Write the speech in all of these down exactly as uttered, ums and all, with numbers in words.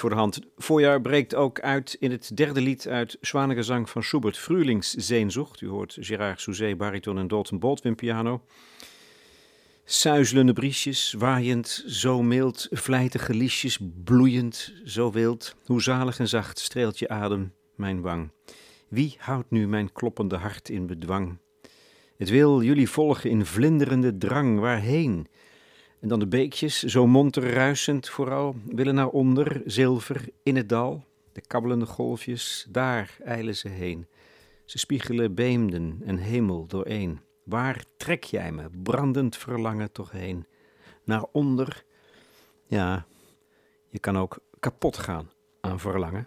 voor de hand. Voorjaar breekt ook uit in het derde lied uit Zwanengezang van Schubert, Frühlingssehnsucht. U hoort Gérard Souzet, bariton en Dalton Baldwin piano. Suizelende briesjes, waaiend, zo mild, vlijtige liesjes, bloeiend, zo wild. Hoe zalig en zacht streelt je adem mijn wang. Wie houdt nu mijn kloppende hart in bedwang? Het wil jullie volgen in vlinderende drang, waarheen? En dan de beekjes, zo monter ruisend vooral, willen naar onder, zilver in het dal. De kabbelende golfjes, daar eilen ze heen. Ze spiegelen beemden en hemel dooreen. Waar trek jij me, brandend verlangen toch heen? Naar onder, ja, je kan ook kapot gaan aan verlangen.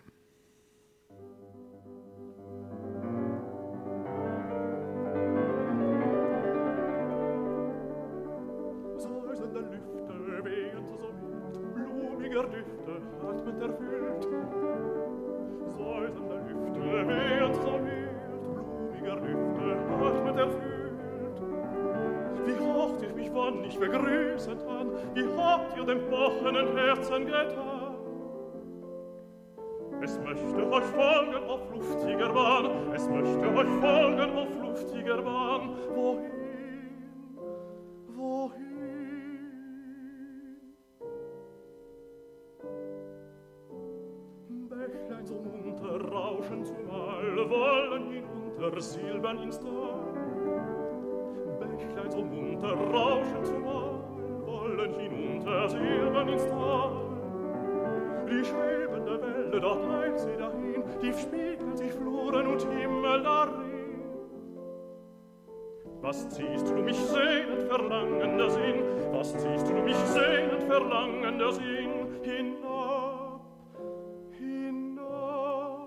Ich begrüßet an, wie habt ihr dem pochenden Herzen getan? Es möchte euch folgen auf luftiger Bahn, es möchte euch folgen auf luftiger Bahn. Wohin, wohin? Bächlein so munter rauschen zumal, wollen hinunter silbern ins Tal. Bächlein so munter rauschen zumal, wollen hinunter silbern ins Tal. Die schwebende Welle, dort eilt sie dahin, tief spiegeln sich Fluren und Himmel darin. Was ziehst du mich sehnend verlangender Sinn, was ziehst du mich sehnend verlangender Sinn, hinab, hinab.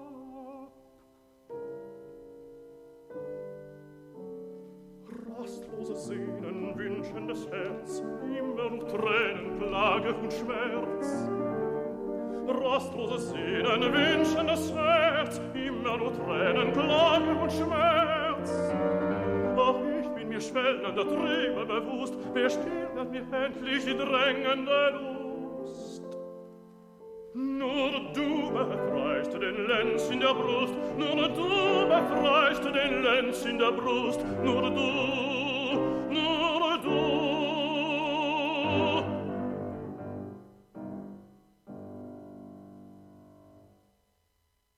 Rastlose Sehnen, wünschendes Herz, immer nur Tränen, Klage und Schmerz. Rastlose Sehnen, wünschendes Herz, immer nur Tränen, Klage und Schmerz. Ach, ich bin mir schwellender Triebe bewusst, wer stillt mir endlich die drängende Lust? Nur du befreist den Lenz in der Brust, nur du befreist den Lenz in der Brust, nur du, nur du.